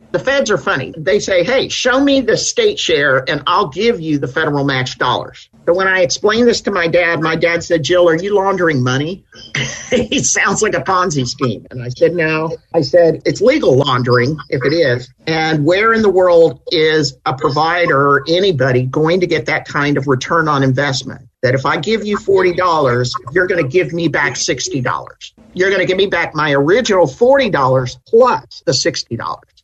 The feds are funny. They say, hey, show me the state share and I'll give you the federal match dollars. So when I explained this to my dad said, Jill, are you laundering money? It sounds like a Ponzi scheme. And I said, no. I said, it's legal laundering if it is. And where in the world is a provider or anybody going to get that kind of return on investment? That if I give you $40, you're going to give me back $60. You're going to give me back my original $40 plus the $60.